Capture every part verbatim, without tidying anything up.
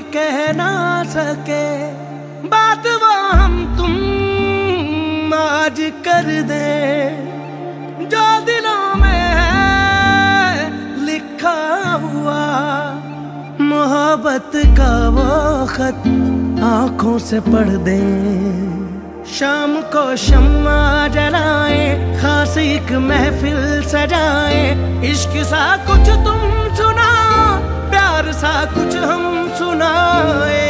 कह ना सके, बात वो हम तुम आज कर दे। जो दिलों में है लिखा हुआ मोहब्बत का वो खत आंखों से पढ़ दे। शाम को शम्मा जलाए, खास एक महफिल सजाए, इश्क सा कुछ तुम सुनाओ, प्यार सा कुछ हम सुनाए।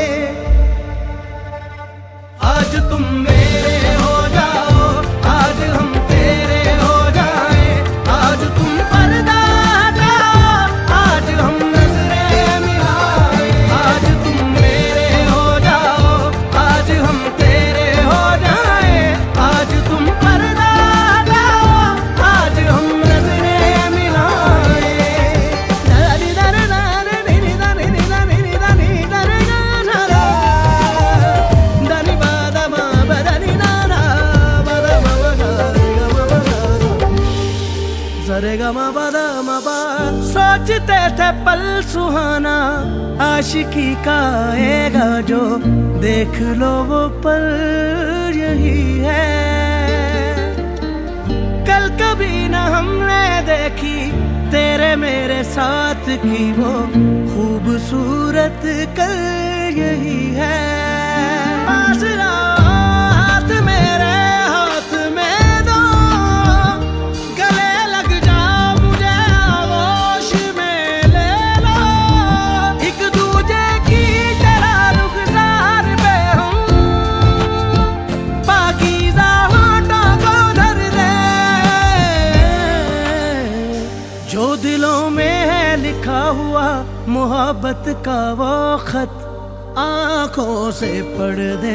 आज तुम मेरे हो जाओ, आज हम तेरे हो जाए। आज तुम पर्दा हटाओ, आज हम नजरें मिलाए। आज तुम मेरे हो जाओ, आज हम तेरे हो जाए। आज तुम पर्दा हटाओ, आज हम नजरें मिलाए। दरी दरी दरी दरी दरी दरी दरी दरी गाना दनी बादा मा बदनी नाना बादा मा सरे गा मा बादा मा बा। सोचते थे पल सुहाना, आशिकी का आएगा जो, देख लो वो पल यही है। कल कभी न हमने देखी तेरे मेरे साथ की वो खूबसूरत कल यही है। पास रहो, हाथ मेरे हाथ में दो, गले लग जाओ मुझे आगोश में ले लो। एक दूजे की तरह रुखसार पे हम पाकीज़ा होठों को धर दे। जो दिलों में है लिखा हुआ मोहब्बत का वो खत आंखों से पढ़ दे।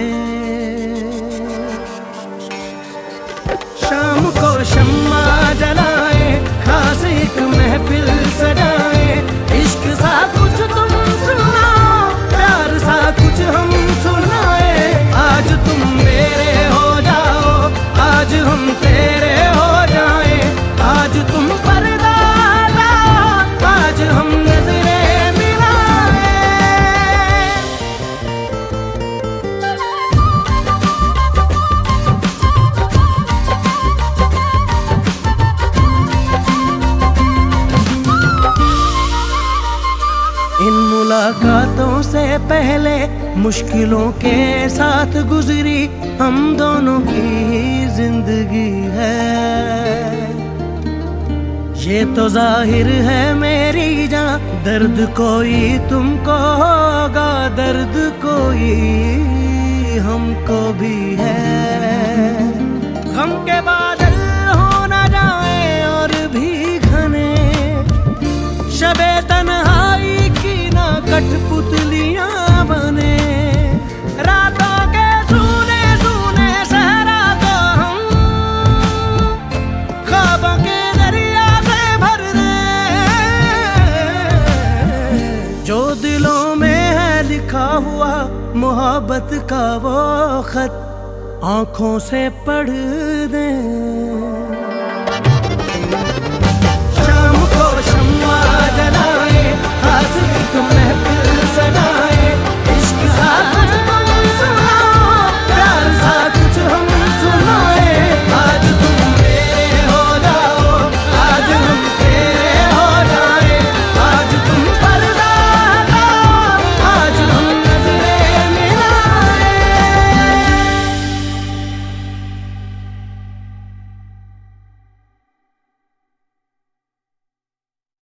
शाम को शम्मा जलाए, खास एक महफिल सजाए, इश्क सा कुछ तुम सुनाओ, प्यार सा कुछ हम सुनाए। आज तुम मेरे हो जाओ, आज हम तेरे हो जाए। आज तुम पर्दा हटाओ, आज हम नजरें मिलाए। इन मुलाकातों से पहले मुश्किलों के साथ गुजरी हम दोनों की जिंदगी है। ये तो जाहिर है मेरी जान, दर्द कोई तुमको होगा, दर्द कोई हमको भी है। गम के बादल हो न जाए और भी घने, शबे तन्हाई की ना कठपुतलियां बने। रातों के सूने सूने सहरा को हम ख्वाबों के दरिया से भर दे। जो दिलों में है लिखा हुआ मोहब्बत का वो खत आंखों से पढ़ दे। शाम को शम्मा जलाए, खास एक महफिल सजाए, इश्क सा